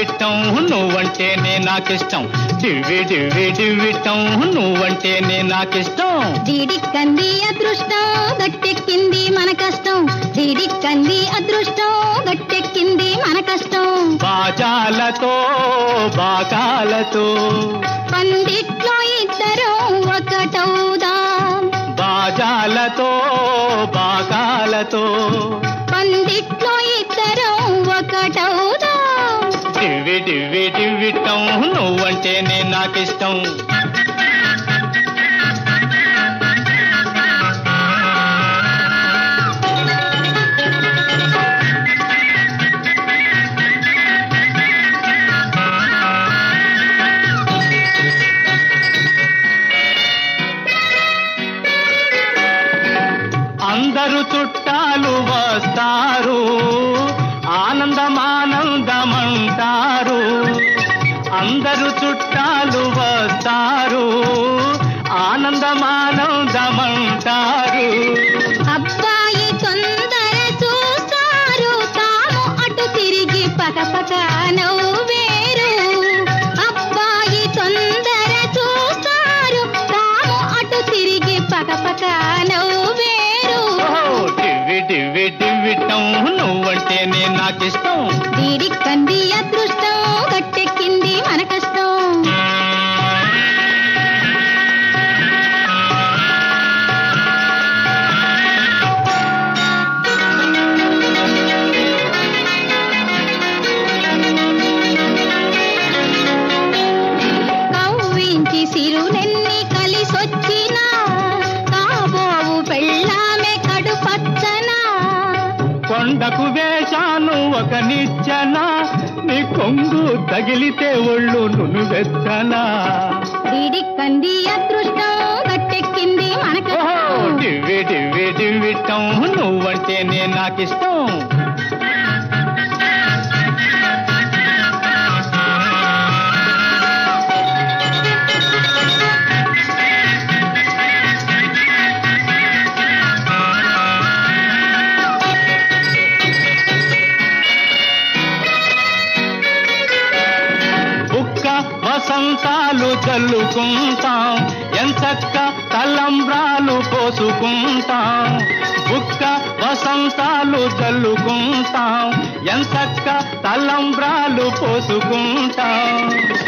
డివ్విటం నువ్వంటేనే నాకిష్టం, డివ్వి డివ్వి డివ్విటం నువ్వంటేనే నాకిష్టం. డిడిక్కంది అదృష్టం గట్టెక్కింది మన కష్టం, డిడిక్కంది అదృష్టం గట్టెక్కింది మన కష్టం. బాజాలతో బాకాలతో పందిట్లో ఇద్దరం ఒకటవుదాం, బాజాలతో బాకాలతో పందిట్లో ఇద్దరం ఒకటవుదాం. డివ్వి డివ్వి డివ్విటం నువ్వంటేనే నాకిష్టం. అందరూ చుట్టాలు వస్తారు, ఆనందమానందమంటారు. అందరూ చుట్టాలు వస్తారు, ఆనందమానందమంటారు. అబ్బాయి తొందర చూస్తారు, తాము అటు తిరిగి పకపక నవ్వేరు. అబ్బాయి తొందర చూస్తారు, తాము అటు తిరిగి పకపక నవ్వేరు. డివ్వి డివ్వి డివ్విటం నువ్వంటేనే నాకిష్టం, డిడిక్కంది అదృష్టం గట్టెక్కింది మన కష్టం. కవ్వించి సిరులెన్ని కలిసొచ్చినా, కాబోవు పెళ్ళామే కడు పచ్చనా. కొండకు వేశాను ఒక నిచ్చెన, నీ కొంగు తగిలితే ఒళ్ళు నునువెచ్చనా. డిడిక్కంది అదృష్టం గట్టెక్కింది మన కష్టం. డివ్వి డివ్వి డివ్విటం నువ్వంటేనే నాకిష్టం. వసంతాలు చల్లుకుంటాం, ఎంచక్క తలంబ్రాలు పోసుకుంటాం. బుక్క వసంతాలు చల్లుకుంటాం, ఎంచక్క తలంబ్రాలు పోసుకుంటాం.